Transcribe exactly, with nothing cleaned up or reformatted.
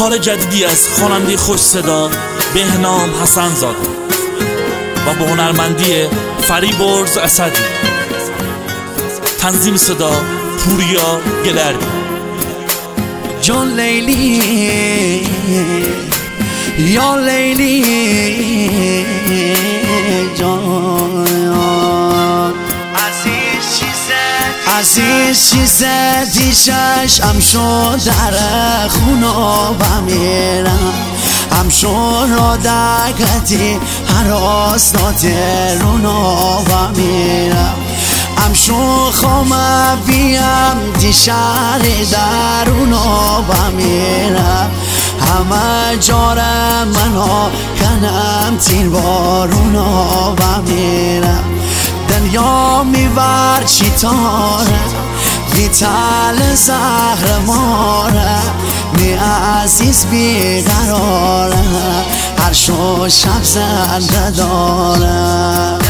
کار جدیدی از خواننده خوش صدا بهنام حسن زاده و با هنرمندی فریبرز اسدی. تنظیم صدا پوریا گلردی. جان لیلی یا لیلی جان عزیز چیزه دیشش هم شد در خونا بمیرم هم شد را دکتی هراس ناته رونا بمیرم هم شد خوامه بیم دیشر درونا بمیرم همه جارم منو کنم تیر بارونا بمیرم دنیا میور چی تاره بی تل زهر ماره می عزیز بیقراره هر شو شب زنده داره